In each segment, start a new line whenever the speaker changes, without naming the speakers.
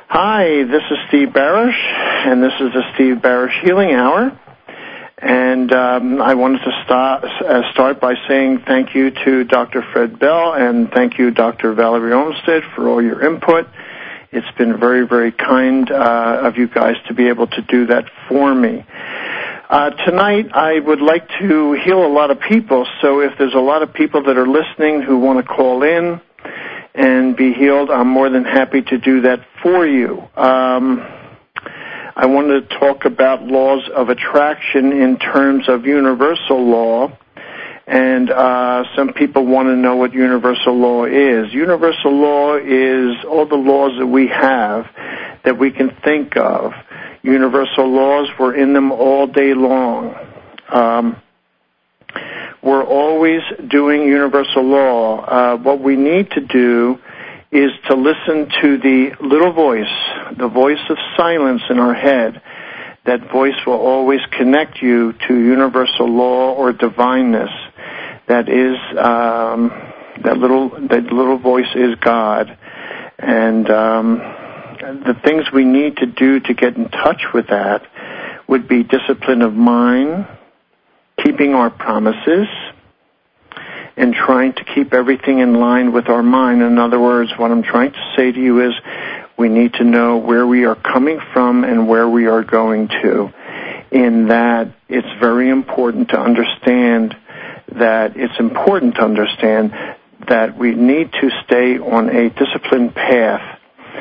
Hi, this is Steve Barish, and this is the Steve Barish Healing Hour. And I wanted to start by saying thank you to Dr. Fred Bell and thank you, Dr. Valerie Olmsted, for all your input. It's been very, very kind of you guys to be able to do that for me. Tonight, I would like to heal a lot of people, so if there's a lot of people that are listening who want to call in and be healed, I'm more than happy to do that for you. I wanted to talk about laws of attraction in terms of universal law, and some people want to know what universal law is. Universal law is all the laws that we have that we can think of. Universal laws, we're in them all day long. We're always doing universal law. What we need to do is to listen to the little voice, the voice of silence in our head. That voice will always connect you to universal law or divineness. That is, that little voice is God. And the things we need to do to get in touch with that would be discipline of mind, keeping our promises, and trying to keep everything in line with our mind. In other words, what I'm trying to say to you is we need to know where we are coming from and where we are going to. In that, it's very important to understand that we need to stay on a disciplined path.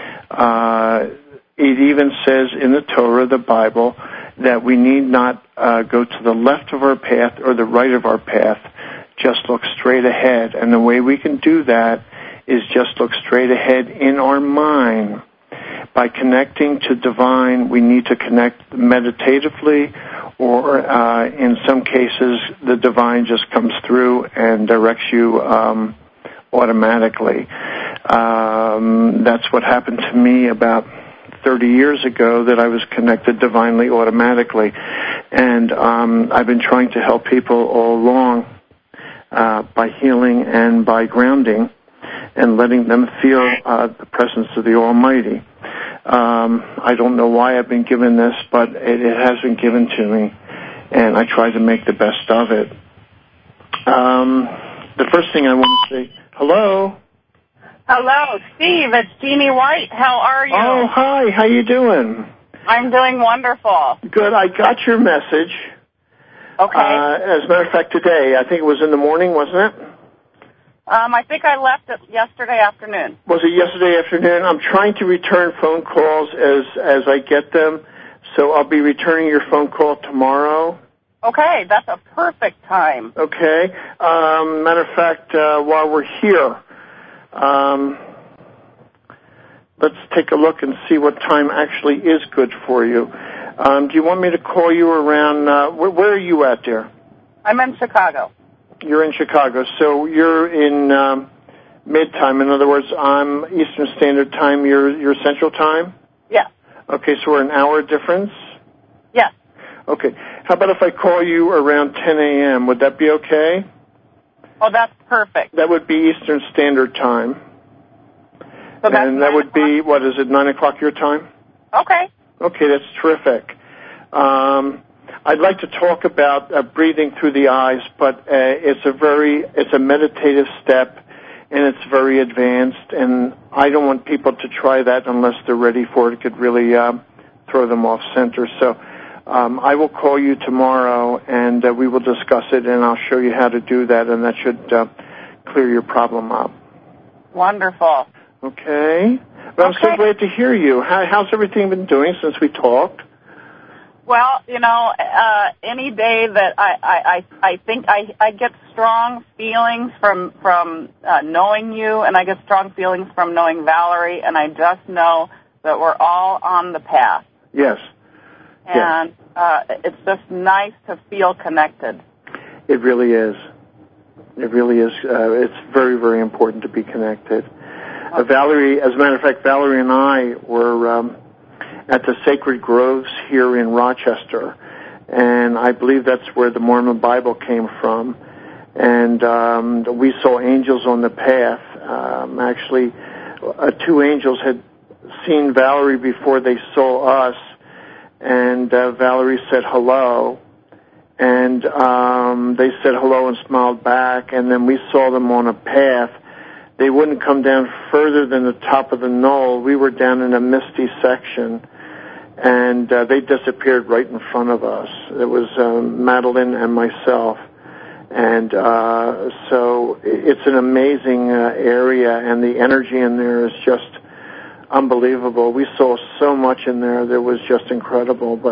It even says in the Torah, the Bible, that we need not go to the left of our path or the right of our path. Just look straight ahead. And the way we can do that is just look straight ahead in our mind. By connecting to divine, we need to connect meditatively, or in some cases, the divine just comes through and directs you automatically. That's what happened to me about 30 years ago, that I was connected divinely automatically. And I've been trying to help people all along by healing and by grounding and letting them feel the presence of the Almighty. I don't know why I've been given this, but it has been given to me, and I try to make the best of it. The first thing I want to say, hello?
Hello, Steve. It's Jeannie White. How are you?
Oh, hi. How you doing?
I'm doing wonderful.
Good. I got your message.
Okay.
As a matter of fact, today, I think it was in the morning, wasn't it?
I think I left it yesterday afternoon.
Was it yesterday afternoon? I'm trying to return phone calls as I get them, so I'll be returning your phone call tomorrow.
Okay, that's a perfect time.
Okay. Matter of fact, while we're here, let's take a look and see what time actually is good for you. Do you want me to call you around, where are you at, dear?
I'm in Chicago.
You're in Chicago, so you're in mid-time. In other words, I'm Eastern Standard Time, you're Central Time?
Yes.
Okay, so we're an hour difference?
Yes.
Okay. How about if I call you around 10 a.m.? Would that be okay?
Oh, that's perfect.
That would be Eastern Standard Time.
So
and that would be, what is it, 9 o'clock your time?
Okay.
Okay, that's terrific. I'd like to talk about breathing through the eyes, but it's a meditative step, and it's very advanced, and I don't want people to try that unless they're ready for it. It could really throw them off center. So I will call you tomorrow, and we will discuss it, and I'll show you how to do that, and that should clear your problem up.
Wonderful.
Okay. Well, I'm so glad to hear you. How's everything been doing since we talked?
Well, any day that I think I get strong feelings from knowing you, and I get strong feelings from knowing Valerie, and I just know that we're all on the path.
Yes.
And it's just nice to feel connected.
It really is. It really is. It's very, very important to be connected. Valerie, as a matter of fact, Valerie and I were at the Sacred Groves here in Rochester, and I believe that's where the Mormon Bible came from. And we saw angels on the path. Actually, two angels had seen Valerie before they saw us, and Valerie said hello, and they said hello and smiled back, and then we saw them on a path. They wouldn't come down further than the top of the knoll. We were down in a misty section, and they disappeared right in front of us. It was Madeline and myself. And so it's an amazing area, and the energy in there is just unbelievable. We saw so much in there that was just incredible. But,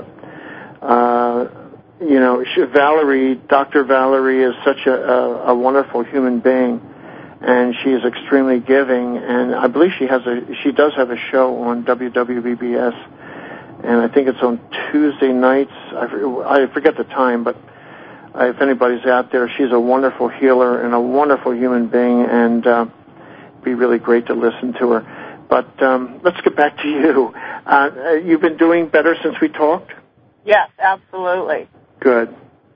Valerie, Dr. Valerie is such a wonderful human being, and she is extremely giving. And I believe she does have a show on WWBBS, and I think it's on Tuesday nights. I forget the time, but if anybody's out there, she's a wonderful healer and a wonderful human being, and it'd be really great to listen to her. But let's get back to you. You've been doing better since we talked?
Yes, absolutely.
Good.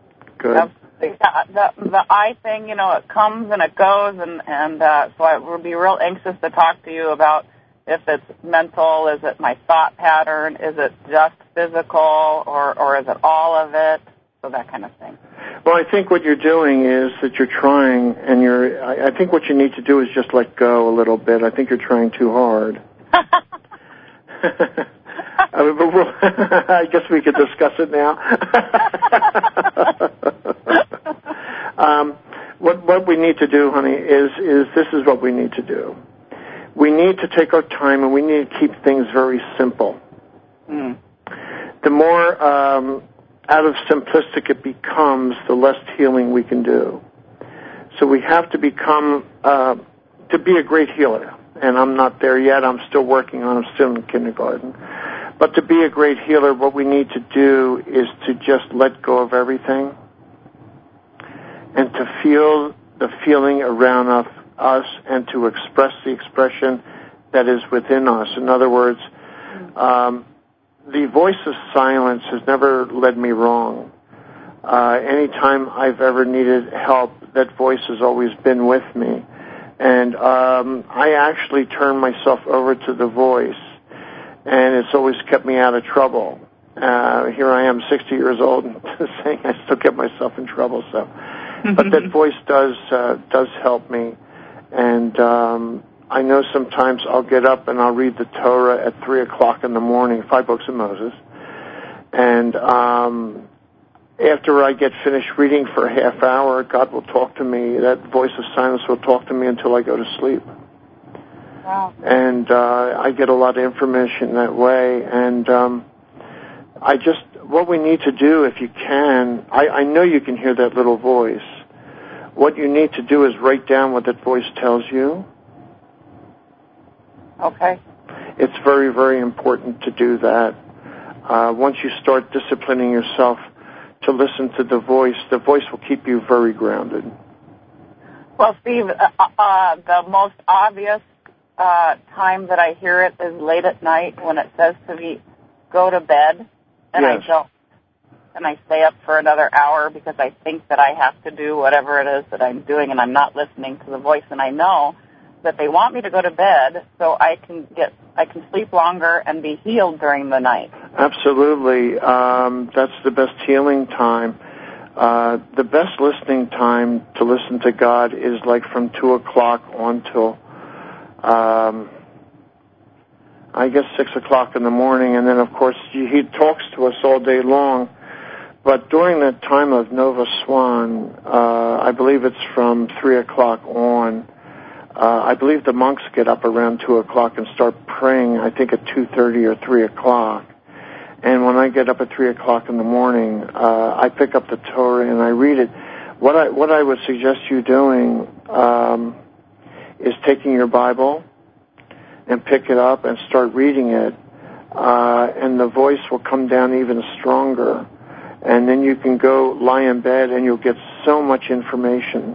The eye thing, it comes and it goes, and so I would be real anxious to talk to you about if it's mental, is it my thought pattern, is it just physical, or is it all of it, so that kind of thing.
Well, I think what you're doing is that you're trying, and I think what you need to do is just let go a little bit. I think you're trying too hard. I guess we could discuss it now. What we need to do, honey, is this is what we need to do. We need to take our time, and we need to keep things very simple. Mm. The more out of simplistic it becomes, the less healing we can do. So we have to become, to be a great healer. And I'm not there yet. I'm still working on it. I'm still in kindergarten. But to be a great healer, what we need to do is to just let go of everything and to feel the feeling around us and to express the expression that is within us. In other words, the voice of silence has never led me wrong. Anytime I've ever needed help, that voice has always been with me. And I actually turn myself over to the voice, and it's always kept me out of trouble. Here I am, 60 years old, and saying I still get myself in trouble. So, but that voice does help me, and I know sometimes I'll get up and I'll read the Torah at 3:00 in the morning, 5 books of Moses, and after I get finished reading for a half hour, God will talk to me. That voice of silence will talk to me until I go to sleep. Wow. And I get a lot of information that way. And what we need to do, if you can, I know you can hear that little voice. What you need to do is write down what that voice tells you.
Okay.
It's very, very important to do that. Once you start disciplining yourself to listen to the voice will keep you very grounded.
Well, Steve, the most obvious time that I hear it is late at night when it says to me, go to bed, and yes. I don't. And I stay up for another hour because I think that I have to do whatever it is that I'm doing, and I'm not listening to the voice, and I know that they want me to go to bed so I can sleep longer and be healed during the night.
Absolutely. That's the best healing time. The best listening time to listen to God is like from 2:00 on till, I guess 6:00 in the morning. And then, of course, He talks to us all day long. But during that time of Nova Swan, I believe it's from 3:00 on, I believe the monks get up around 2:00 and start praying, I think at 2:30 or 3:00. And when I get up at 3:00 in the morning, I pick up the Torah and I read it. What I would suggest you doing is taking your Bible and pick it up and start reading it, and the voice will come down even stronger. And then you can go lie in bed and you'll get so much information.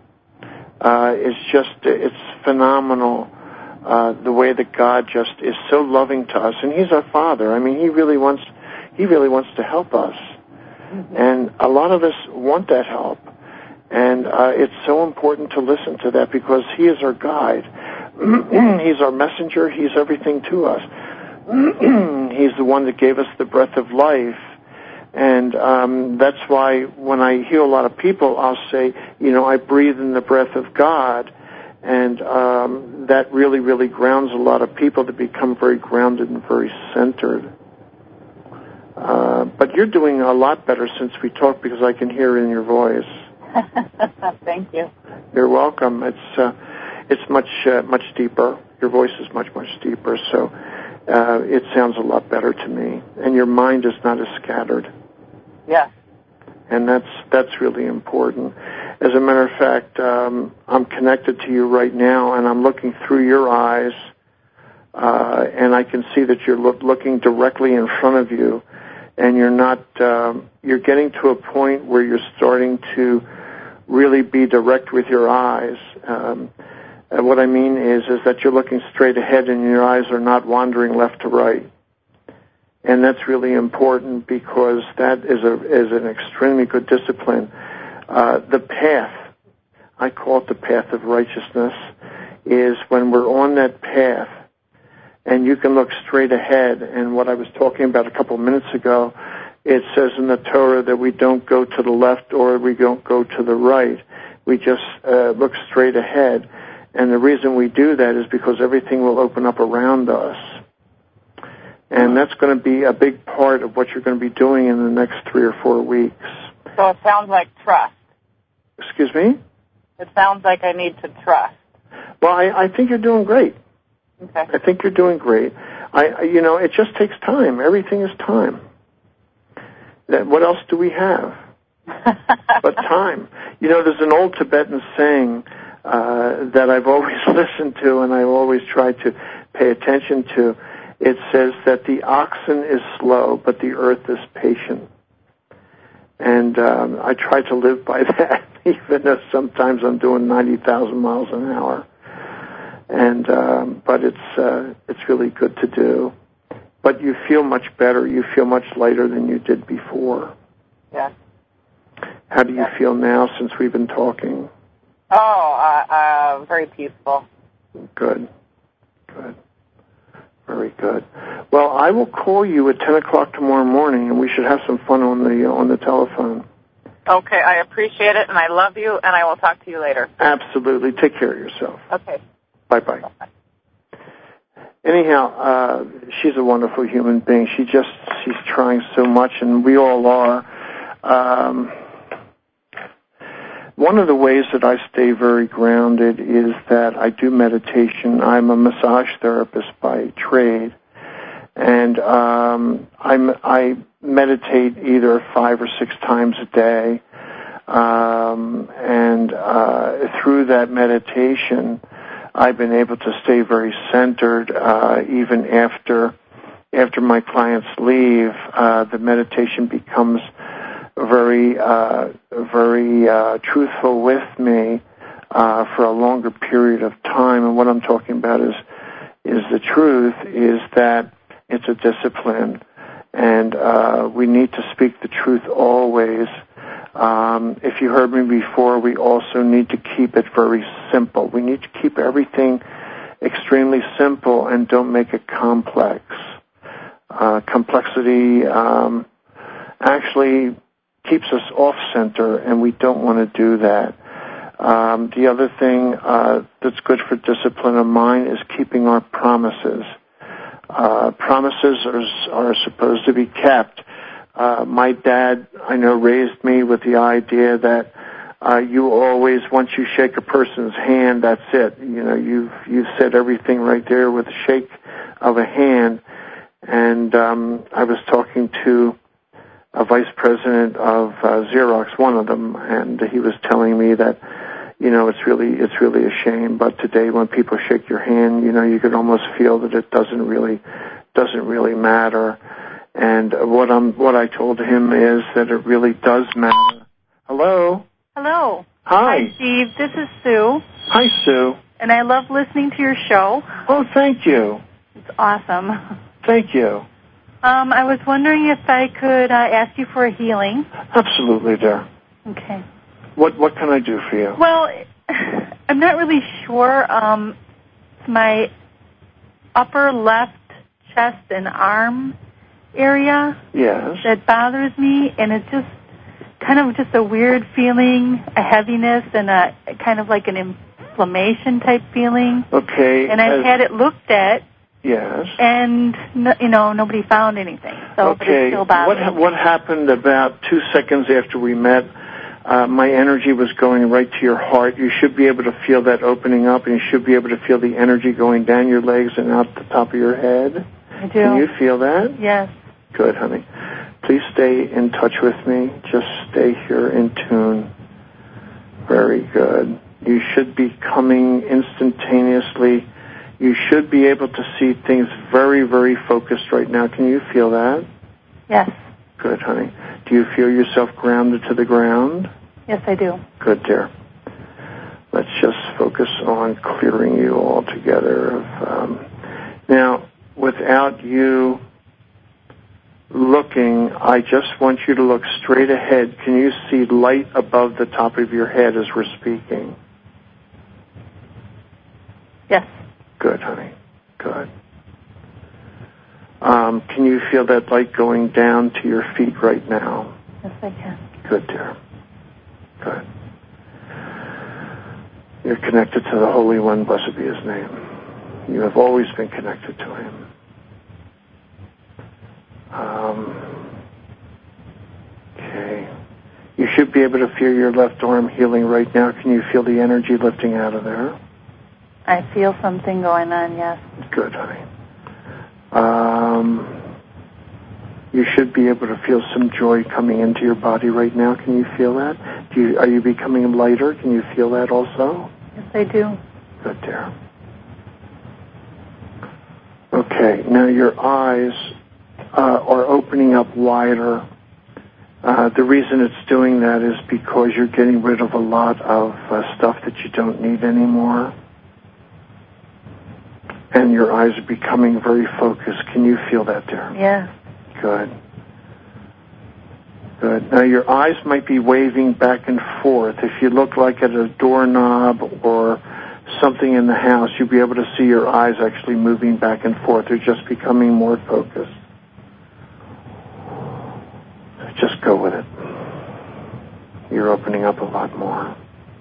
It's phenomenal, the way that God just is so loving to us. And He's our Father. I mean, He really wants to help us. Mm-hmm. And a lot of us want that help. And it's so important to listen to that because He is our guide. He's our messenger. He's everything to us. He's the one that gave us the breath of life. And that's why when I heal a lot of people, I'll say, I breathe in the breath of God. And that really, really grounds a lot of people to become very grounded and very centered. But you're doing a lot better since we talked, because I can hear it in your voice.
Thank you.
You're welcome. It's much deeper. Your voice is much deeper. So it sounds a lot better to me. And your mind is not as scattered.
Yeah.
And that's really important. As a matter of fact, I'm connected to you right now, and I'm looking through your eyes, and I can see that you're looking directly in front of you, and you're getting to a point where you're starting to really be direct with your eyes. And what I mean is that you're looking straight ahead, and your eyes are not wandering left to right. And that's really important, because that is an extremely good discipline. The path, I call it the path of righteousness, is when we're on that path and you can look straight ahead. And what I was talking about a couple of minutes ago, it says in the Torah that we don't go to the left or we don't go to the right. We just look straight ahead. And the reason we do that is because everything will open up around us. And that's going to be a big part of what you're going to be doing in the next 3 or 4 weeks.
So it sounds like trust.
Excuse me?
It sounds like I need to trust.
Well, I think you're doing great.
Okay.
I think you're doing great. It just takes time. Everything is time. What else do we have but time? There's an old Tibetan saying that I've always listened to and I always try to pay attention to. It says that the oxen is slow, but the earth is patient. And I try to live by that, even though sometimes I'm doing 90,000 miles an hour. And but it's really good to do. But you feel much better. You feel much lighter than you did before.
Yeah.
How do you feel now since we've been talking?
Oh, very peaceful.
Good. Very good. Well, I will call you at 10 o'clock tomorrow morning, and we should have some fun on the telephone.
Okay, I appreciate it, and I love you, and I will talk to you later.
Absolutely. Take care of yourself.
Okay.
Bye-bye. Anyhow, she's a wonderful human being. She's trying so much, and we all are. One of the ways that I stay very grounded is that I do meditation. I'm a massage therapist by trade, and I meditate either 5 or 6 times a day. And through that meditation, I've been able to stay very centered even after my clients leave. The meditation becomes very truthful with me for a longer period of time. And what I'm talking about is the truth, is that it's a discipline, and we need to speak the truth always. If you heard me before, we also need to keep it very simple. We need to keep everything extremely simple and don't make it complex. Complexity actually keeps us off-center, and we don't want to do that. The other thing that's good for discipline of mind is keeping our promises. Promises are supposed to be kept. My dad, I know, raised me with the idea that you always, once you shake a person's hand, that's it. You've said everything right there with a shake of a hand. And I was talking to a vice president of Xerox, one of them, and he was telling me that, it's really a shame. But today, when people shake your hand, you could almost feel that it doesn't really matter. And what I told him is that it really does matter. Hello.
Hello.
Hi.
Steve. This is Sue.
Hi, Sue.
And I love listening to your show.
Oh, thank you.
It's awesome.
Thank you.
I was wondering if I could ask you for a healing.
Absolutely, dear.
Okay.
What can I do for you?
Well, I'm not really sure. my upper left chest and arm area.
Yes.
That bothers me, and it's just kind of just a weird feeling, a heaviness, and a kind of like an inflammation type feeling.
Okay.
And I've had it looked at.
Yes.
And, nobody found anything. So, but it still bothers me.
What happened about 2 seconds after we met? My energy was going right to your heart. You should be able to feel that opening up, and you should be able to feel the energy going down your legs and out the top of your head.
I do.
Can you feel that?
Yes.
Good, honey. Please stay in touch with me. Just stay here in tune. Very good. You should be coming instantaneously. You should be able to see things very, very focused right now. Can you feel that?
Yes.
Good, honey. Do you feel yourself grounded to the ground?
Yes, I do.
Good, dear. Let's just focus on clearing you all together. Now, without you looking, I just want you to look straight ahead. Can you see light above the top of your head as we're speaking?
Yes.
Good, honey. Good. Can you feel that light going down to your feet right now?
Yes, I can.
Good, dear. Good. You're connected to the Holy One, blessed be His name. You have always been connected to Him. Okay. You should be able to feel your left arm healing right now. Can you feel the energy lifting out of there?
I feel something going on, yes.
Good, honey. You should be able to feel some joy coming into your body right now. Can you feel that? Are you becoming lighter? Can you feel that also?
Yes, I do.
Good, dear. Okay, now your eyes are opening up wider. The reason it's doing that is because you're getting rid of a lot of stuff that you don't need anymore. And your eyes are becoming very focused. Can you feel that, dear?
Yes.
Good. Good. Now your eyes might be waving back and forth. If you look like at a doorknob or something in the house, you'll be able to see your eyes actually moving back and forth. They're just becoming more focused. Just go with it. You're opening up a lot more.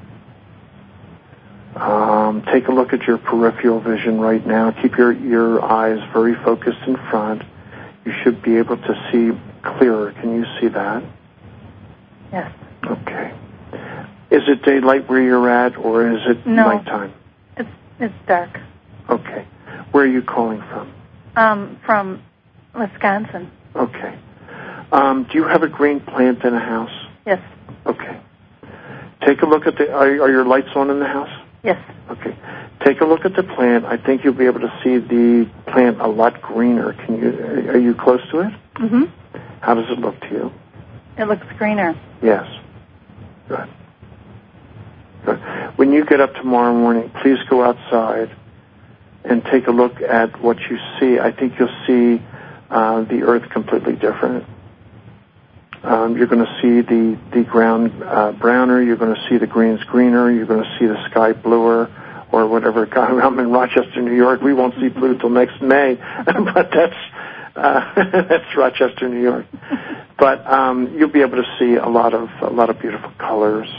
Take a look at your peripheral vision right now. Keep your eyes very focused in front. You should be able to see clearer. Can you see that?
Yes.
Okay. Is it daylight where you're at, or is it nighttime?
It's dark.
Okay. Where are you calling from?
From Wisconsin.
Okay. Do you have a green plant in a house?
Yes.
Okay. Take a look at are your lights on in the house?
Yes.
Okay. Take a look at the plant. I think you'll be able to see the plant a lot greener. Are you close to it?
Mm-hmm.
How does it look to you?
It looks greener.
Yes. Good. Good. When you get up tomorrow morning, please go outside and take a look at what you see. I think you'll see the earth completely different. You're going to see the ground browner. You're going to see the greens greener. You're going to see the sky bluer, or whatever. I'm in Rochester, New York. We won't see blue till next May, but that's Rochester, New York. But you'll be able to see a lot of beautiful colors.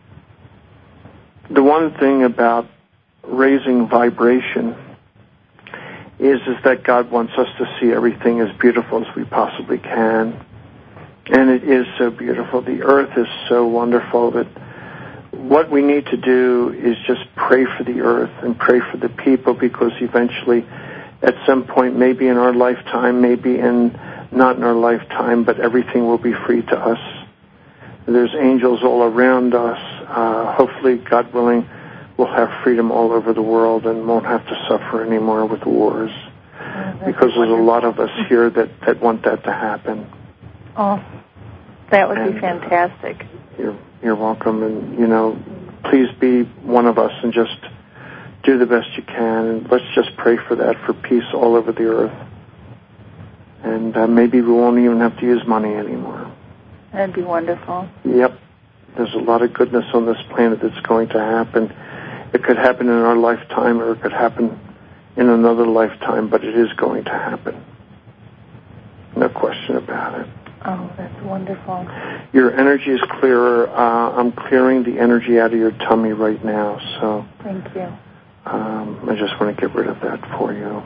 The one thing about raising vibration is that God wants us to see everything as beautiful as we possibly can. And it is so beautiful. The earth is so wonderful that what we need to do is just pray for the earth and pray for the people, because eventually, at some point, maybe in our lifetime, maybe not in our lifetime, but everything will be free to us. There's angels all around us. Hopefully, God willing, we'll have freedom all over the world and won't have to suffer anymore with wars. Because there's a lot of us here that want that to happen.
Oh, that would be fantastic.
You're welcome, and please be one of us and just do the best you can, and let's just pray for that, for peace all over the earth. And maybe we won't even have to use money anymore.
That'd be wonderful.
Yep. There's a lot of goodness on this planet that's going to happen. It could happen in our lifetime, or it could happen in another lifetime, but it is going to happen. No question about it.
Oh, that's wonderful.
Your energy is clearer. I'm clearing the energy out of your tummy right now. So
thank you.
I just want to get rid of that for you.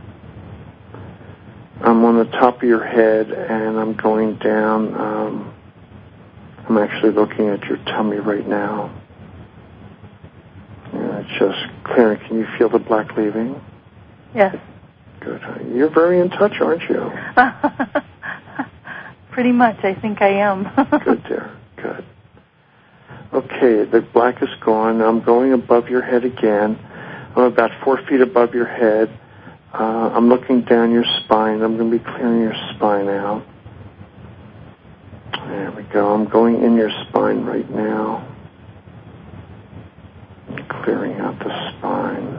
I'm on the top of your head, and I'm going down. I'm actually looking at your tummy right now. And it's just clearing. Can you feel the black leaving?
Yes.
Good. You're very in touch, aren't you?
Pretty much. I think I am.
Good, dear. Good. Okay, the black is gone. I'm going above your head again. I'm about 4 feet above your head. I'm looking down your spine. I'm going to be clearing your spine out. There we go. I'm going in your spine right now. Clearing out the spine.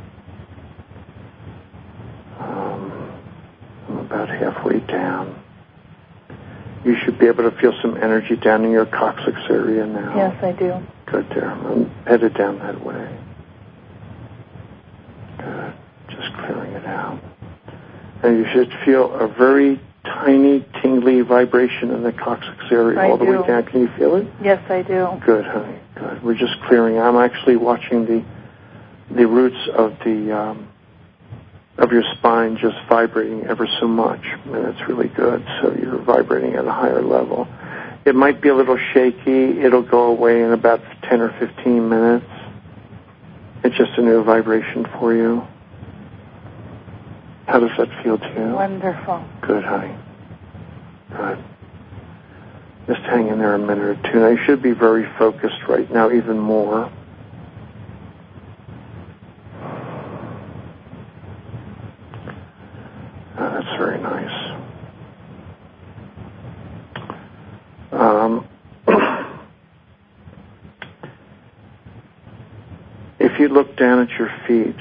I'm about halfway down. You should be able to feel some energy down in your coccyx area now.
Yes, I do.
Good, dear. I'm headed down that way. Good. Just clearing it out. And you should feel a very tiny, tingly vibration in the coccyx area all the way down. Can you feel it?
Yes, I do.
Good, honey. Good. We're just clearing. I'm actually watching the roots of your spine just vibrating ever so much, and it's really good. So you're vibrating at a higher level. It might be a little shaky. It'll go away in about 10 or 15 minutes. It's just a new vibration for you. How does that feel to you?
Wonderful.
Good, honey. Good. Just hang in there a minute or two. Now, you should be very focused right now, even more. That's very nice. If you look down at your feet,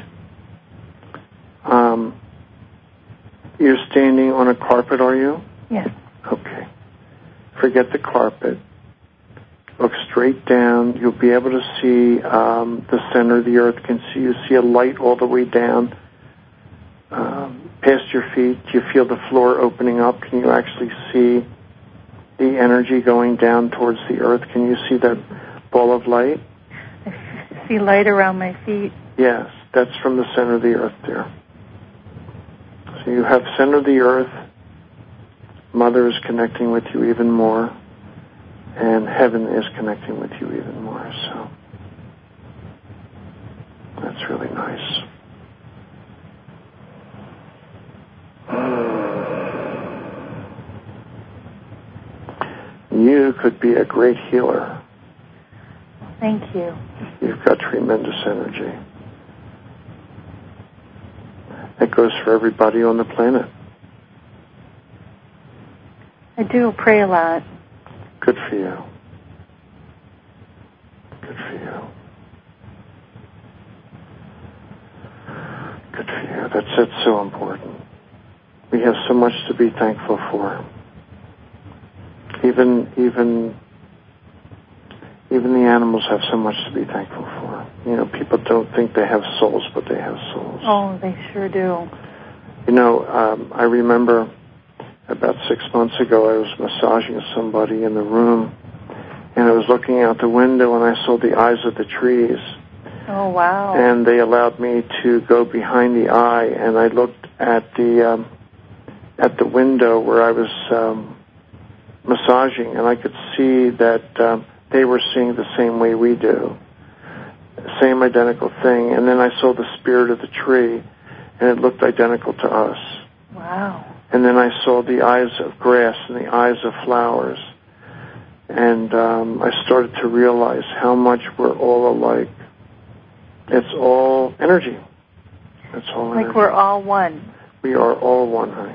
you're standing on a carpet, are you?
Yes.
Okay. Forget the carpet. Look straight down. You'll be able to see the center of the earth. You see a light all the way down past your feet. Do you feel the floor opening up? Can you actually see the energy going down towards the earth? Can you see that ball of light?
I see light around my feet.
Yes, that's from the center of the earth there. So you have center of the earth. Mother is connecting with you even more. And heaven is connecting with you even more. So that's really nice. You could be a great healer.
Thank you.
You've got tremendous energy. That goes for everybody on the planet.
I do pray a lot.
Good for you. Good for you. Good for you. That's so important. We have so much to be thankful for. Even the animals have so much to be thankful for. You know, people don't think they have souls, but they have souls.
Oh, they sure do.
You know, I remember about 6 months ago, I was massaging somebody in the room, and I was looking out the window, and I saw the eyes of the trees.
Oh, wow.
And they allowed me to go behind the eye, and I looked at the window where I was massaging, and I could see that they were seeing the same way we do, same identical thing. And then I saw the spirit of the tree, and it looked identical to us.
Wow.
And then I saw the eyes of grass and the eyes of flowers. And I started to realize how much we're all alike. It's all energy. It's all energy.
Like we're all one.
We are all one, honey.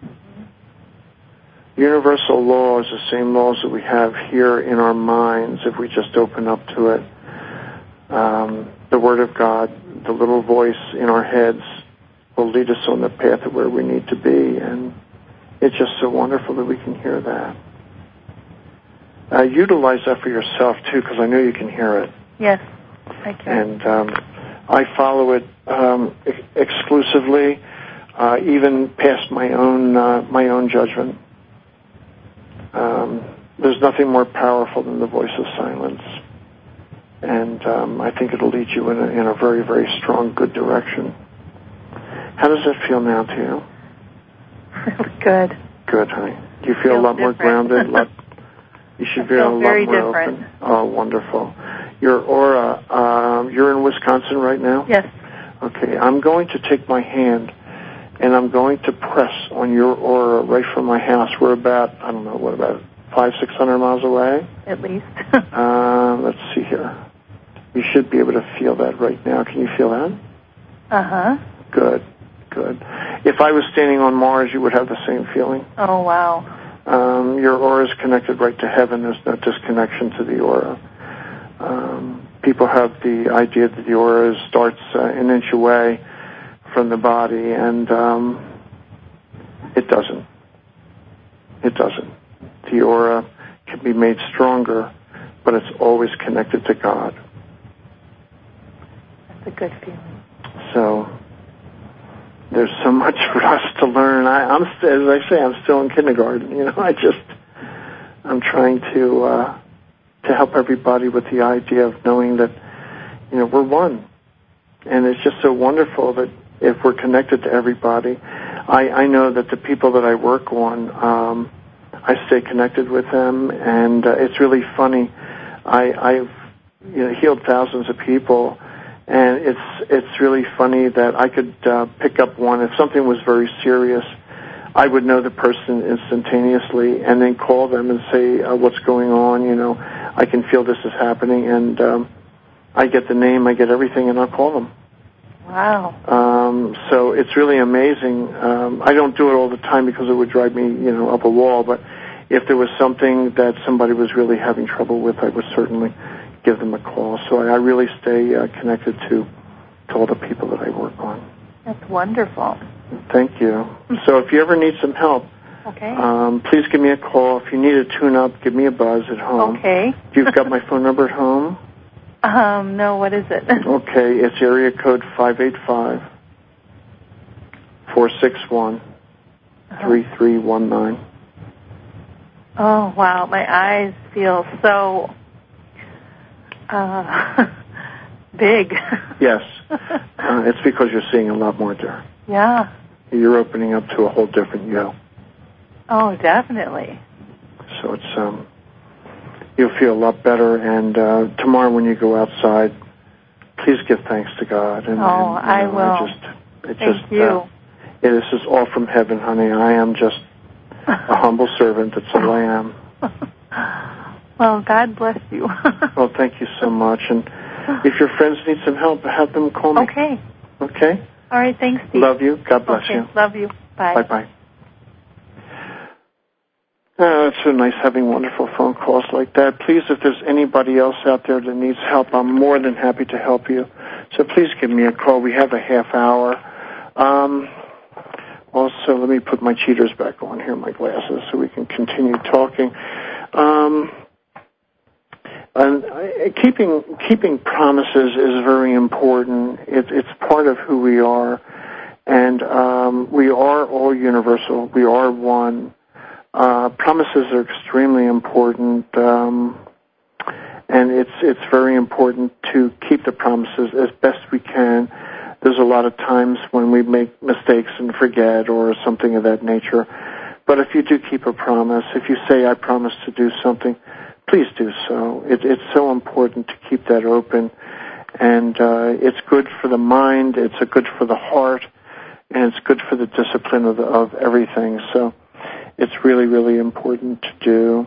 Universal law is the same laws that we have here in our minds if we just open up to it. The Word of God, the little voice in our heads, will lead us on the path of where we need to be, and it's just so wonderful that we can hear that. Utilize that for yourself, too, because I know you can hear it.
Yes, I can.
And
I follow it exclusively, even past my own judgment. There's nothing more powerful than the voice of silence, and I think it'll lead you in a very, very strong, good direction. How does it feel now to you?
Really good.
Good, honey. Do you feel a lot more grounded? You should feel a lot
very
more
different.
open. Oh, wonderful. Your aura, you're in Wisconsin right now?
Yes.
Okay, I'm going to take my hand and I'm going to press on your aura right from my house. We're about, I don't know, what, about 500-600 miles away?
At least.
Let's see here. You should be able to feel that right now. Can you feel that?
Uh-huh.
Good, good. If I was standing on Mars, you would have the same feeling.
Oh, wow.
Your aura is connected right to heaven. There's no disconnection to the aura. People have the idea that the aura starts an inch away from the body, and it doesn't. It doesn't. The aura can be made stronger, but it's always connected to God.
That's a good feeling.
So there's so much for us to learn. As I say, I'm still in kindergarten. I'm trying to help everybody with the idea of knowing that, we're one. And it's just so wonderful that if we're connected to everybody, I know that the people that I work on, I stay connected with them, and it's really funny. I've healed thousands of people, and it's really funny that I could pick up one. If something was very serious, I would know the person instantaneously and then call them and say, what's going on, I can feel this is happening, and I get the name, I get everything, and I'll call them.
Wow.
So it's really amazing. I don't do it all the time because it would drive me, up a wall, but if there was something that somebody was really having trouble with, I would certainly give them a call. So I really stay connected to all the people that I work on.
That's wonderful.
Thank you. So if you ever need some help,
okay,
please give me a call. If you need a tune-up, give me a buzz at home.
Okay.
You've got my phone number at home?
No, what is it?
Okay, it's area code 585-461-3319.
Oh, wow, my eyes feel so big.
Yes. It's because you're seeing a lot more there.
Yeah.
You're opening up to a whole different you.
Oh, definitely.
So it's you'll feel a lot better, and tomorrow when you go outside, please give thanks to God.
I will. Thank you.
This is all from heaven, honey. I am just a humble servant. That's all I am.
Well, God bless you.
Well, thank you so much. And if your friends need some help, have them call me.
Okay.
Okay?
All right, thanks, Steve.
Love you. God bless you.
Love you. Bye.
Bye-bye. It's so nice having wonderful phone calls like that. Please, if there's anybody else out there that needs help, I'm more than happy to help you. So please give me a call. We have a half hour. Also, let me put my cheaters back on here, my glasses, so we can continue talking. And keeping promises is very important. It's part of who we are, and we are all universal. We are one. Promises are extremely important, and it's very important to keep the promises as best we can. There's a lot of times when we make mistakes and forget or something of that nature. But if you do keep a promise, if you say, I promise to do something, please do so. It's so important to keep that open. And it's good for the mind, it's good for the heart, and it's good for the discipline of everything. So it's really, really important to do.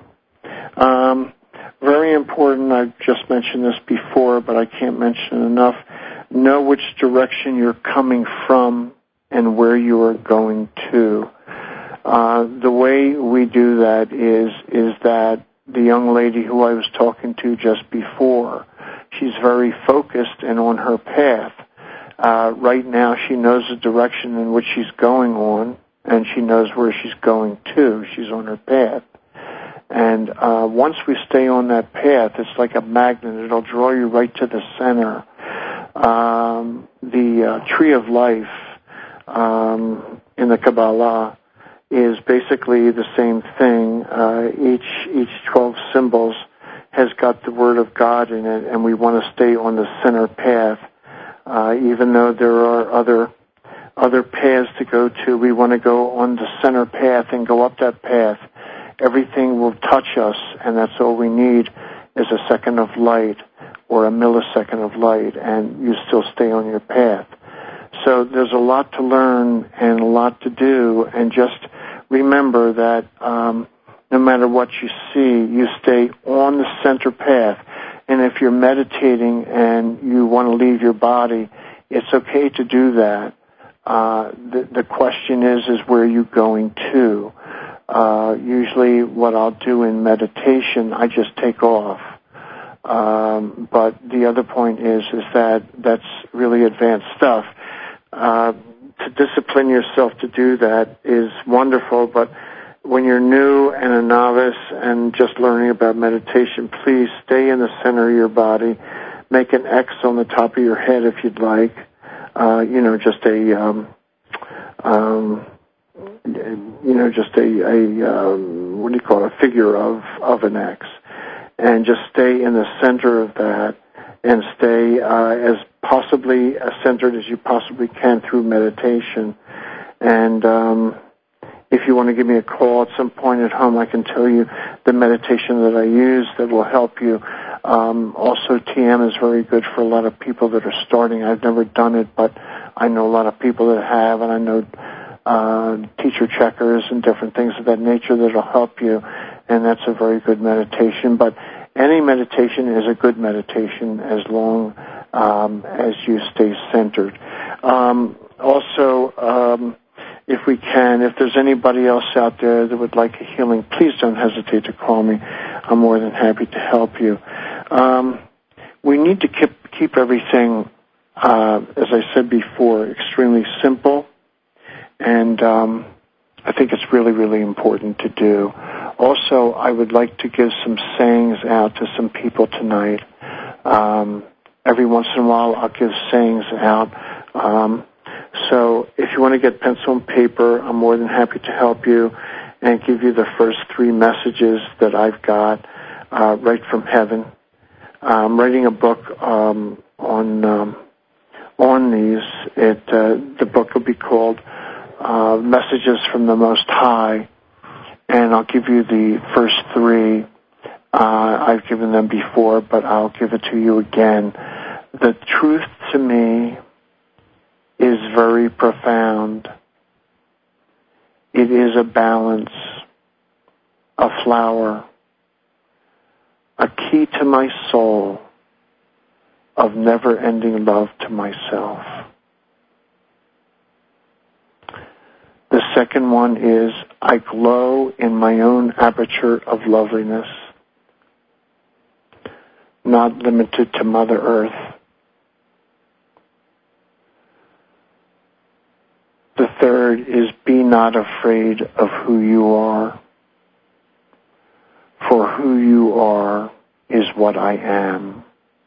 Very important, I've just mentioned this before, but I can't mention it enough. Know which direction you're coming from and where you are going to. The way we do that is that the young lady who I was talking to just before, she's very focused and on her path. Right now she knows the direction in which she's going on, and she knows where she's going to. She's on her path. And once we stay on that path, it's like a magnet. It'll draw you right to the center. The tree of life in the Kabbalah is basically the same thing. Each 12 symbols has got the Word of God in it, and we want to stay on the center path. Even though there are other paths to go to, we want to go on the center path and go up that path. Everything will touch us, and that's all we need is a second of light or a millisecond of light, and you still stay on your path. So there's a lot to learn and a lot to do, and just remember that no matter what you see, you stay on the center path. And if you're meditating and you want to leave your body, it's okay to do that. The question is where are you going to? Usually what I'll do in meditation, I just take off. But the other point is that that's really advanced stuff. To discipline yourself to do that is wonderful, but when you're new and a novice and just learning about meditation, please stay in the center of your body. Make an X on the top of your head if you'd like. Just a figure of an X. And just stay in the center of that and stay as centered as you possibly can through meditation. And if you want to give me a call at some point at home, I can tell you the meditation that I use that will help you. Also, TM is very good for a lot of people that are starting. I've never done it, but I know a lot of people that have, and I know teacher checkers and different things of that nature that will help you, and that's a very good meditation. But any meditation is a good meditation as long as you stay centered. If we can, if there's anybody else out there that would like a healing, please don't hesitate to call me. I'm more than happy to help you. We need to keep everything, as I said before, extremely simple, and I think it's really, really important to do. Also, I would like to give some sayings out to some people tonight. Every once in a while, I'll give sayings out. So if you want to get pencil and paper, I'm more than happy to help you and give you the first 3 messages that I've got right from heaven. I'm writing a book on these. The book will be called Messages from the Most High, and I'll give you the first 3. I've given them before, but I'll give it to you again. The truth to me is very profound. It is a balance, a flower, a key to my soul of never-ending love to myself. The second one is, I glow in my own aperture of loveliness, not limited to Mother Earth. The third is, be not afraid of who you are, for who you are is what I am.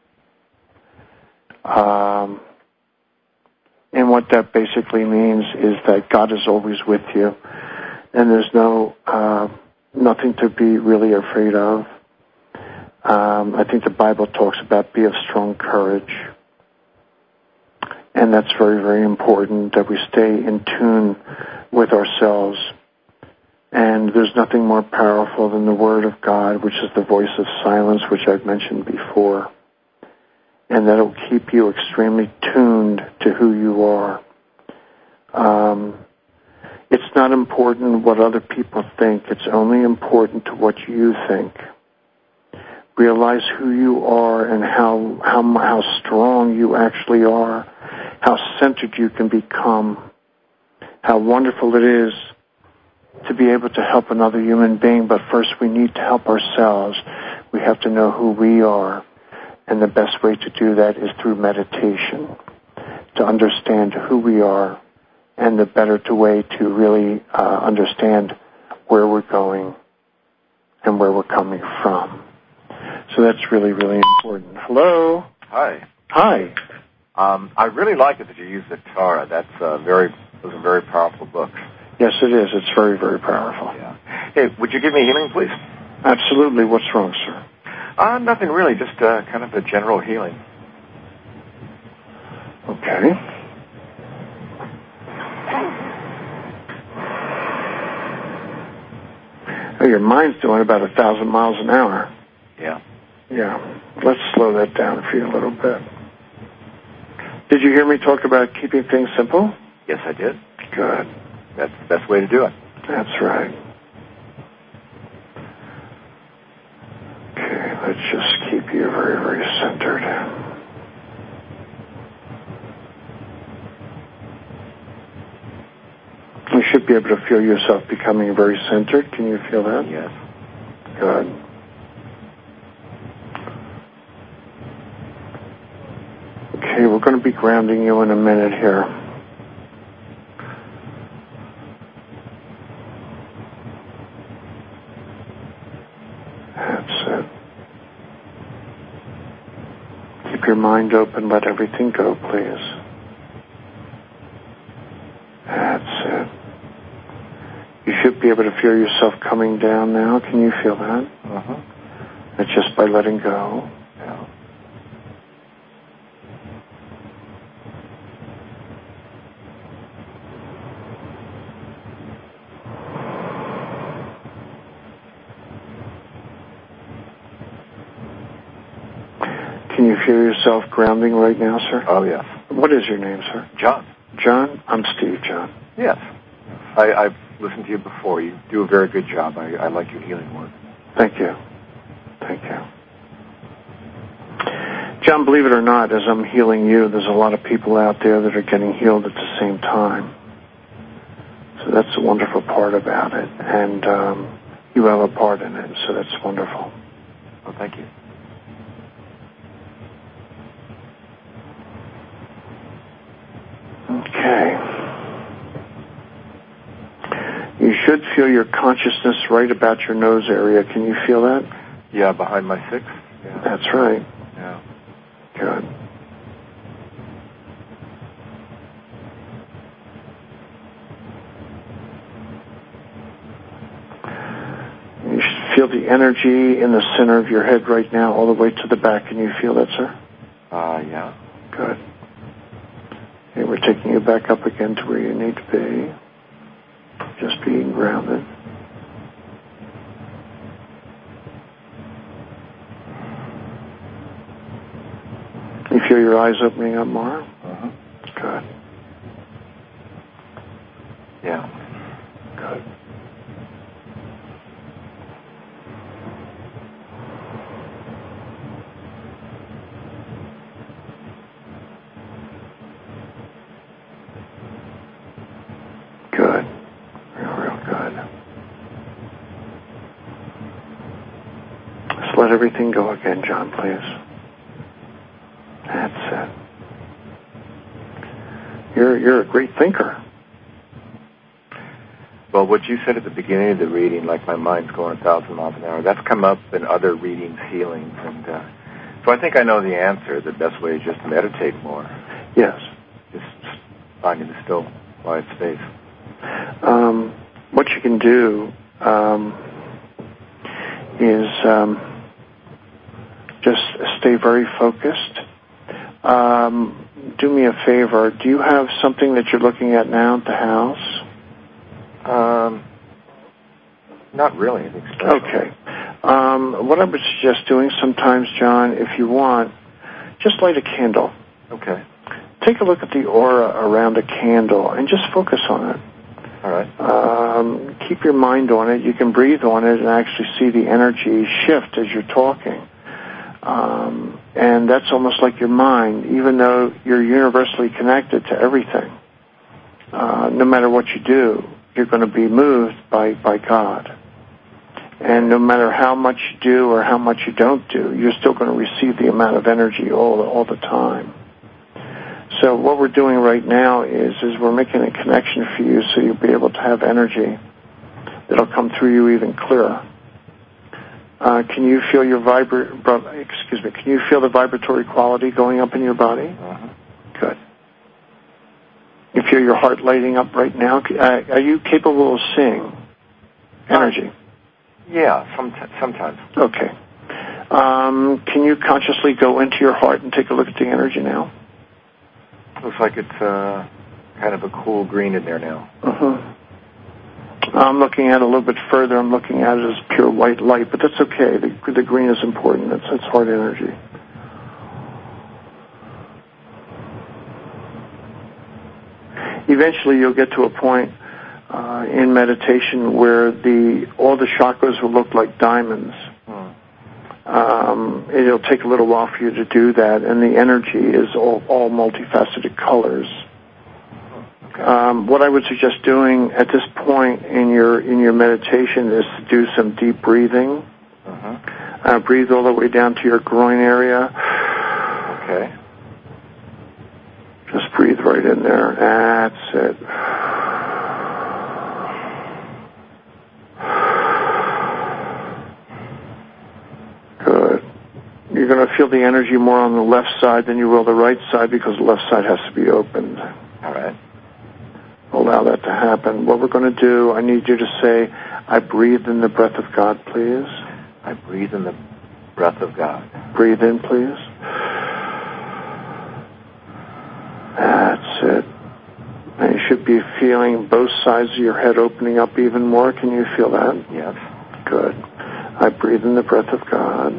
And what that basically means is that God is always with you, and there's nothing to be really afraid of. I think the Bible talks about be of strong courage. And that's very, very important, that we stay in tune with ourselves. And there's nothing more powerful than the Word of God, which is the voice of silence, which I've mentioned before. And that'll keep you extremely tuned to who you are. It's not important what other people think. It's only important to what you think. Realize who you are and how strong you actually are, how centered you can become, how wonderful it is to be able to help another human being. But first we need to help ourselves. We have to know who we are. And the best way to do that is through meditation, to understand who we are, and the better way to really understand where we're going and where we're coming from. So that's really, really important. Hello?
Hi.
Hi.
I really like it that you use the Tara. Those are very powerful books.
Yes, it is. It's very, very powerful.
Yeah. Hey, would you give me healing, please?
Absolutely. What's wrong, sir?
Nothing really, just kind of a general healing.
Okay. Oh, your mind's doing about 1,000 miles an hour.
Yeah.
Yeah. Let's slow that down for you a little bit. Did you hear me talk about keeping things simple?
Yes, I did.
Good.
That's the best way to do it.
That's right. Okay, let's just keep you very, very centered. You should be able to feel yourself becoming very centered. Can you feel that?
Yes.
Good. Okay, we're going to be grounding you in a minute here. That's it. Keep your mind open. Let everything go, please. That's it. You should be able to feel yourself coming down now. Can you feel that?
Uh-huh.
It's just by letting go.
Yeah.
Can you feel yourself grounding right now, sir?
Oh, yes.
What is your name, sir?
John.
John? I'm Steve, John.
Yes. I've listened to you before. You do a very good job. I like your healing work.
Thank you. Thank you. John, believe it or not, as I'm healing you, there's a lot of people out there that are getting healed at the same time. So that's the wonderful part about it. And you have a part in it, so that's wonderful.
Well, thank you.
Okay. You should feel your consciousness right about your nose area. Can you feel that?
Yeah, behind my 6. Yeah.
That's right.
Yeah.
Good. You should feel the energy in the center of your head right now, all the way to the back. Can you feel that, sir?
Yeah.
Good. Okay, we're taking you back up again to where you need to be. Just being grounded. You feel your eyes opening up more?
Uh-huh.
Good.
Yeah.
Good. Good. Real good. Just let everything go again, John, please. That's it. You're a great thinker.
Well, what you said at the beginning of the reading, like my mind's going 1,000 miles an hour, that's come up in other readings, healings, and so I think I know the answer. The best way is just to meditate more.
Yes.
Just finding the still, quiet space.
What you can do is just stay very focused. Do me a favor. Do you have something that you're looking at now at the house?
Not really. I think special.
Okay. What I would suggest doing sometimes, John, if you want, just light a candle.
Okay.
Take a look at the aura around a candle and just focus on it.
All right.
Keep your mind on it. You can breathe on it and actually see the energy shift as you're talking. And that's almost like your mind, even though you're universally connected to everything. No matter what you do, you're going to be moved by God. And no matter how much you do or how much you don't do, you're still going to receive the amount of energy all the time. So what we're doing right now is we're making a connection for you so you'll be able to have energy that'll come through you even clearer. Can you feel your Can you feel the vibratory quality going up in your body?
Uh-huh.
You feel your heart lighting up right now? Are you capable of seeing energy?
Yeah, sometimes.
Okay. Can you consciously go into your heart and take a look at the energy now?
Looks like it's kind of a cool green in there now.
I'm looking at it a little bit further. I'm looking at it as pure white light, but that's okay. The green is important. It's heart energy. Eventually, you'll get to a point in meditation where all the chakras will look like diamonds. It'll take a little while for you to do that, and the energy is all multifaceted colors. What I would suggest doing at this point in your meditation is to do some deep breathing. Breathe all the way down to your groin area.
Okay.
Just breathe right in there. That's it. Good. You're going to feel the energy more on the left side than you will the right side because the left side has to be opened.
All right.
Allow that to happen. What we're going to do, I need you to say, I breathe in the breath of God, please.
I breathe in the breath of God.
Breathe in, please. That's it. And you should be feeling both sides of your head opening up even more. Can you feel that?
Yes.
Good. I breathe in the breath of God.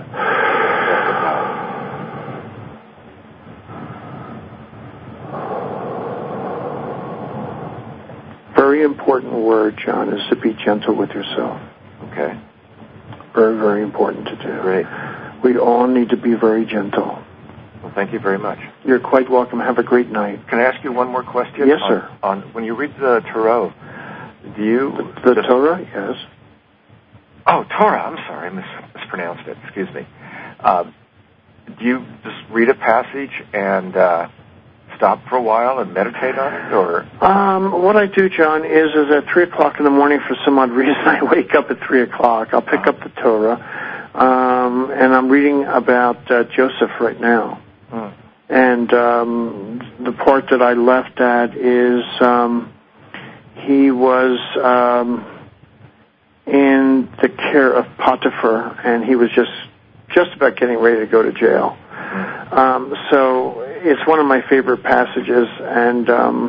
Very important word, John, is to be gentle with yourself.
Okay.
Very, very important to do.
Great.
We all need to be very gentle.
Well, thank you very much.
You're quite welcome. Have a great night.
Can I ask you one more question?
Yes, sir.
On when you read the Tarot, do you...
The Torah? Yes.
Oh, Torah. I'm sorry. I mispronounced it. Excuse me. Do you just read a passage and stop for a while and meditate on it, or?
What I do, John, is at 3 o'clock in the morning, for some odd reason, I wake up at 3 o'clock. I'll pick up the Torah, and I'm reading about Joseph right now. And the part that I left at is he was in the care of Potiphar, and he was just about getting ready to go to jail. So it's one of my favorite passages, and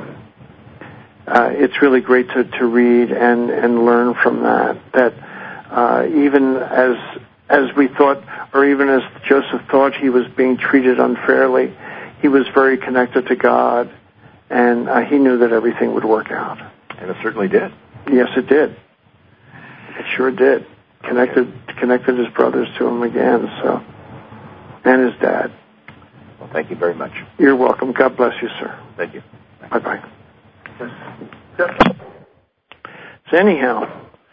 it's really great to read and learn from that. That even as we thought, or even as Joseph thought he was being treated unfairly, he was very connected to God, and he knew that everything would work out.
And it certainly did.
Yes, it did. It sure did. Connected his brothers to him again, so, and his dad.
Well, thank you very much.
You're welcome. God bless you, sir.
Thank you.
Bye-bye. So anyhow,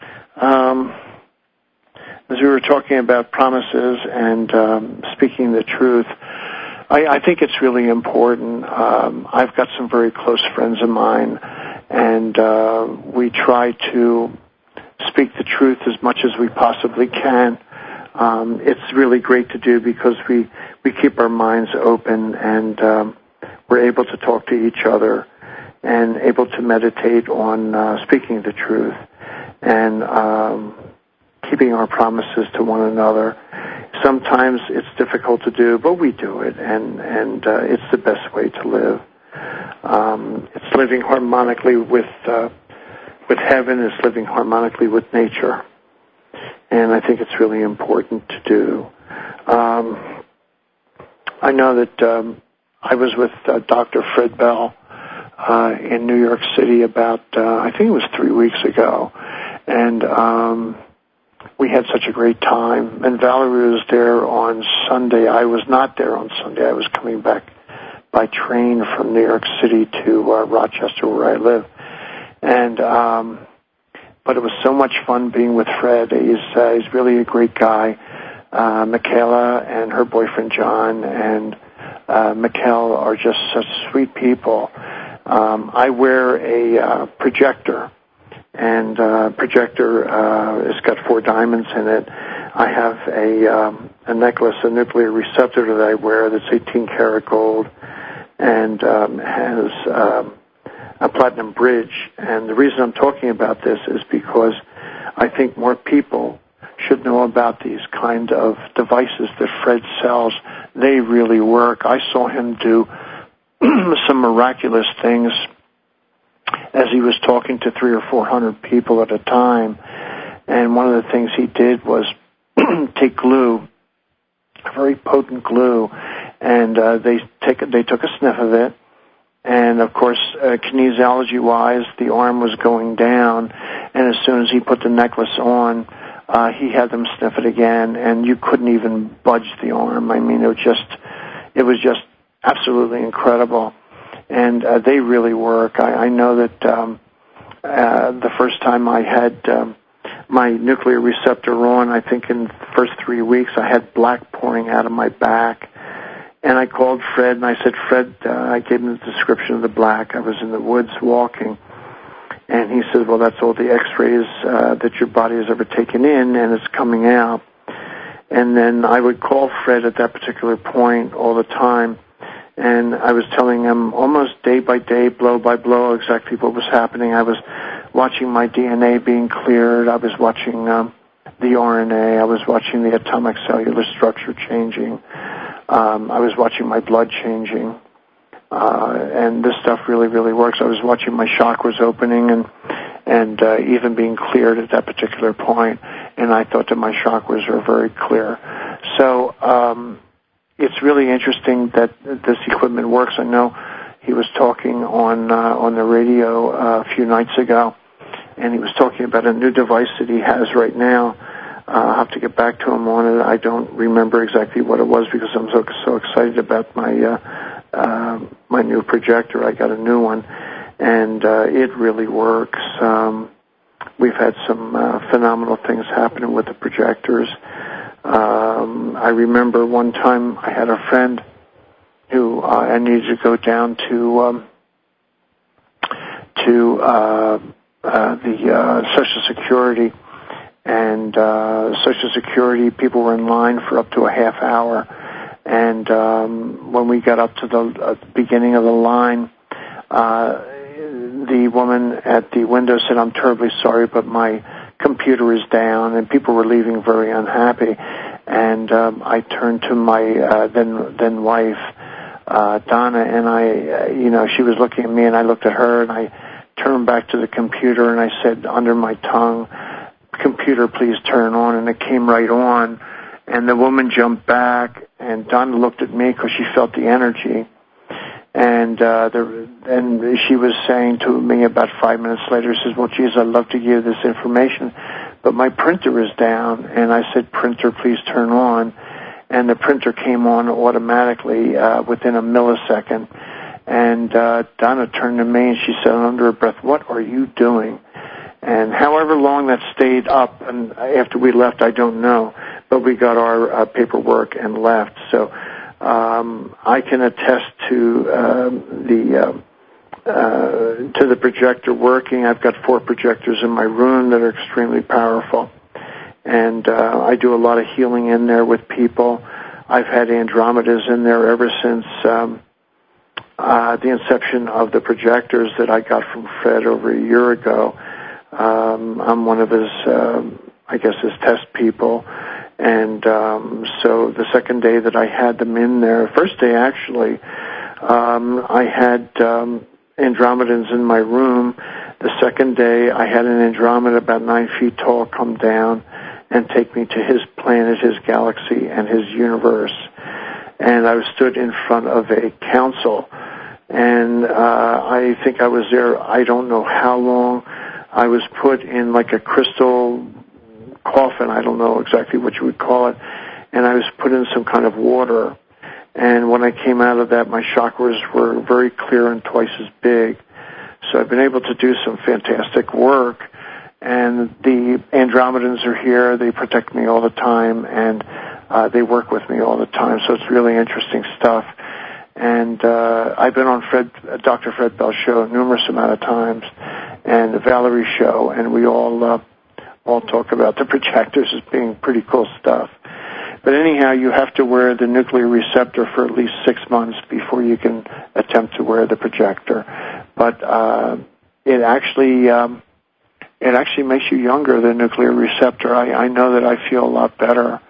as we were talking about promises and speaking the truth, I think it's really important. I've got some very close friends of mine, and we try to speak the truth as much as we possibly can. It's really great to do because we keep our minds open, and we're able to talk to each other and able to meditate on speaking the truth and keeping our promises to one another. Sometimes it's difficult to do, but we do it, and it's the best way to live. It's living harmonically with heaven. It's living harmonically with nature, and I think it's really important to do. I know that I was with Dr. Fred Bell in New York City about, I think it was 3 weeks ago, and we had such a great time. And Valerie was there on Sunday. I was not there on Sunday. I was coming back by train from New York City to Rochester, where I live. And but it was so much fun being with Fred. He's really a great guy. Michaela and her boyfriend John and Michaela are just such sweet people. I wear a projector, and projector has got 4 diamonds in it. I have a necklace, a nuclear receptor that I wear that's 18 karat gold, and has a platinum bridge. And the reason I'm talking about this is because I think more people should know about these kind of devices that Fred sells. They really work. I saw him do some miraculous things as he was talking to 300 or 400 people at a time. And one of the things he did was take glue, a very potent glue, and they took a sniff of it. And, of course, kinesiology-wise, the arm was going down, and as soon as he put the necklace on, he had them sniff it again, and you couldn't even budge the arm. I mean, it was just absolutely incredible. And they really work. I know that the first time I had my nuclear receptor on, I think in the first 3 weeks, I had black pouring out of my back. And I called Fred, and I said, Fred, I gave him the description of the black. I was in the woods walking. And he said, well, that's all the x-rays that your body has ever taken in, and it's coming out. And then I would call Fred at that particular point all the time, and I was telling him almost day by day, blow by blow, exactly what was happening. I was watching my DNA being cleared. I was watching the RNA. I was watching the atomic cellular structure changing. I was watching my blood changing. And this stuff really, really works. I was watching my chakras opening and even being cleared at that particular point, and I thought that my chakras were very clear. So it's really interesting that this equipment works. I know he was talking on the radio a few nights ago, and he was talking about a new device that he has right now. I'll have to get back to him on it. I don't remember exactly what it was because I'm so excited about my new projector. I got a new one, and it really works. We've had some phenomenal things happening with the projectors. I remember one time I had a friend who I needed to go down to the Social Security, and Social Security people were in line for up to a half hour. And when we got up to the beginning of the line, the woman at the window said, I'm terribly sorry, but my computer is down, and people were leaving very unhappy. And I turned to my then wife, Donna, and she was looking at me, and I looked at her, and I turned back to the computer, and I said under my tongue, computer, please turn on, and it came right on. And the woman jumped back, and Donna looked at me because she felt the energy. And she was saying to me about 5 minutes later, she says, well, geez, I'd love to give you this information, but my printer is down. And I said, printer, please turn on. And the printer came on automatically within a millisecond. And Donna turned to me, and she said under her breath, what are you doing? And however long that stayed up, and after we left, I don't know, but we got our paperwork and left. So I can attest to the projector working. I've got 4 projectors in my room that are extremely powerful, and I do a lot of healing in there with people. I've had Andromedas in there ever since the inception of the projectors that I got from Fred over a year ago. I'm one of his, his test people. And so the second day that I had them in there, first day actually, I had Andromedans in my room. The second day, I had an Andromeda about 9 feet tall come down and take me to his planet, his galaxy, and his universe. And I was stood in front of a council. And I think I was there, I don't know how long. I was put in like a crystal coffin, I don't know exactly what you would call it, and I was put in some kind of water. And when I came out of that, my chakras were very clear and twice as big. So I've been able to do some fantastic work, and the Andromedans are here. They protect me all the time, and they work with me all the time. So it's really interesting stuff. And I've been on Dr. Fred Bell's show numerous amount of times, and the Valerie show, and we all talk about the projectors as being pretty cool stuff. But anyhow, you have to wear the nuclear receptor for at least 6 months before you can attempt to wear the projector. but it actually makes you younger, the nuclear receptor. I know that I feel a lot better.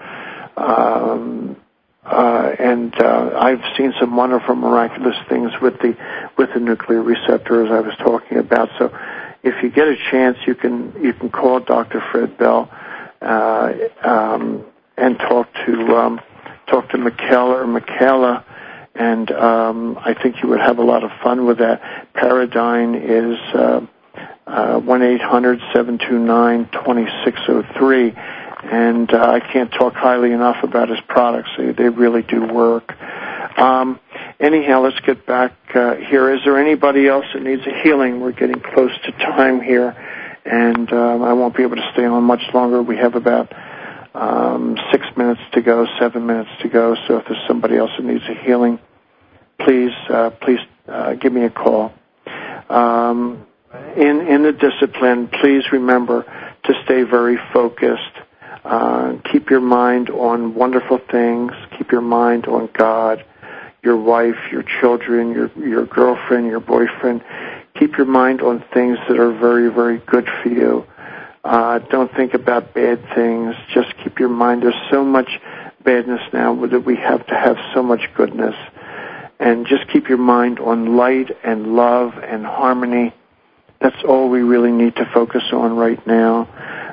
And I've seen some wonderful, miraculous things with the nuclear receptor, as I was talking about. So, if you get a chance, you can call Dr. Fred Bell and talk to Michaela, and I think you would have a lot of fun with that. Paradigm is 1-800-729-2603. And I can't talk highly enough about his products. They really do work. Anyhow, let's get back here. Is there anybody else that needs a healing? We're getting close to time here, and I won't be able to stay on much longer. We have about 6 minutes to go, 7 minutes to go. So if there's somebody else that needs a healing, please give me a call. In the discipline, please remember to stay very focused. Keep your mind on wonderful things. Keep your mind on God, your wife, your children, your girlfriend, your boyfriend. Keep your mind on things that are very, very good for you. Don't think about bad things. Just keep your mind. There's so much badness now that we have to have so much goodness. And just keep your mind on light and love and harmony. That's all we really need to focus on right now.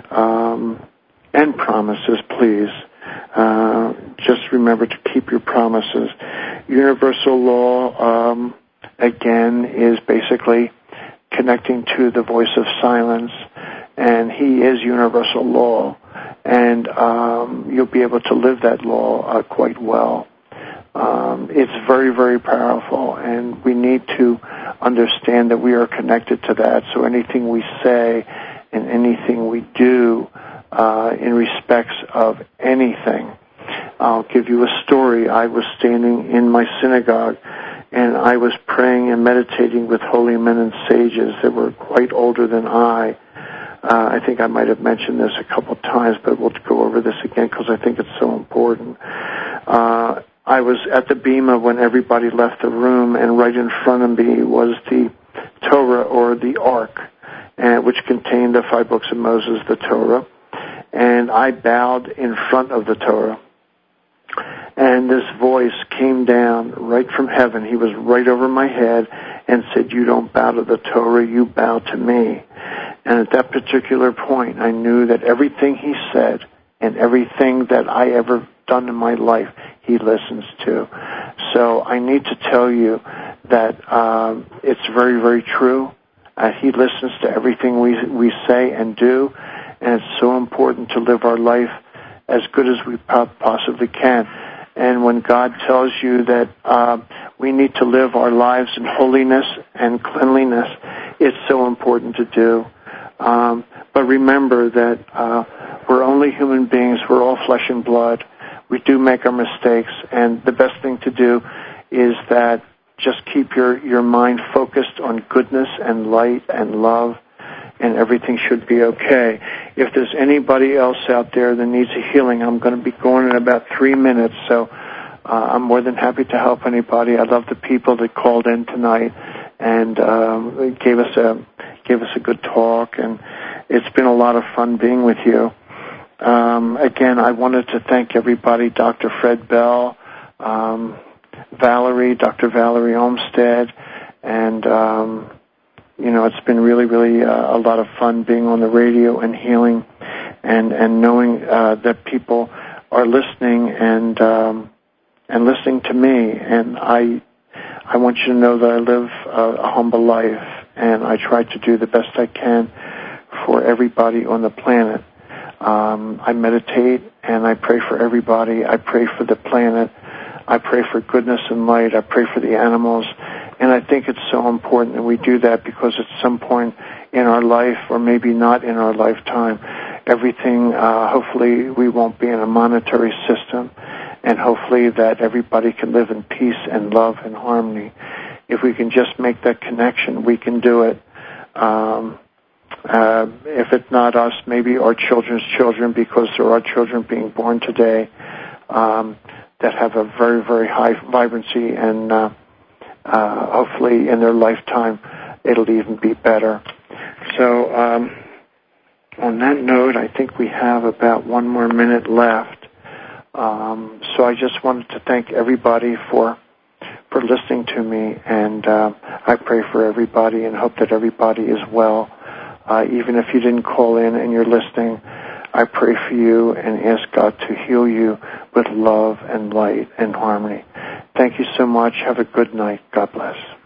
And promises, please. Just remember to keep your promises. Universal law, again, is basically connecting to the voice of silence, and he is universal law, and you'll be able to live that law quite well. It's very, very powerful, and we need to understand that we are connected to that, so anything we say and anything we do in respects of anything. I'll give you a story. I was standing in my synagogue, and I was praying and meditating with holy men and sages that were quite older than I. I think I might have mentioned this a couple of times, but we'll go over this again because I think it's so important. I was at the Bema when everybody left the room, and right in front of me was the Torah, or the Ark, which contained the 5 books of Moses, the Torah. And I bowed in front of the Torah. And this voice came down right from heaven. He was right over my head and said, "You don't bow to the Torah, you bow to me." And at that particular point, I knew that everything he said and everything that I ever done in my life, he listens to. So I need to tell you that it's very, very true. He listens to everything we say and do. And it's so important to live our life as good as we possibly can. And when God tells you that we need to live our lives in holiness and cleanliness, it's so important to do. But remember that we're only human beings. We're all flesh and blood. We do make our mistakes. And the best thing to do is that just keep your mind focused on goodness and light and love, and everything should be okay. If there's anybody else out there that needs a healing, I'm going to be going in about 3 minutes, so I'm more than happy to help anybody. I love the people that called in tonight and gave us a good talk, and it's been a lot of fun being with you. Again, I wanted to thank everybody, Dr. Fred Bell, Valerie, Dr. Valerie Olmstead, and it's been really, really a lot of fun being on the radio and healing, and knowing that people are listening and listening to me. And I want you to know that I live a humble life, and I try to do the best I can for everybody on the planet. I meditate and I pray for everybody. I pray for the planet. I pray for goodness and light. I pray for the animals. And I think it's so important that we do that, because at some point in our life, or maybe not in our lifetime, everything, hopefully we won't be in a monetary system, and hopefully that everybody can live in peace and love and harmony. If we can just make that connection, we can do it. If it's not us, maybe our children's children, because there are children being born today that have a very, very high vibrancy, and hopefully in their lifetime it'll even be better. So on that note, I think we have about 1 more minute left. So I just wanted to thank everybody for listening to me, and I pray for everybody and hope that everybody is well. Even if you didn't call in and you're listening, I pray for you and ask God to heal you with love and light and harmony. Thank you so much. Have a good night. God bless.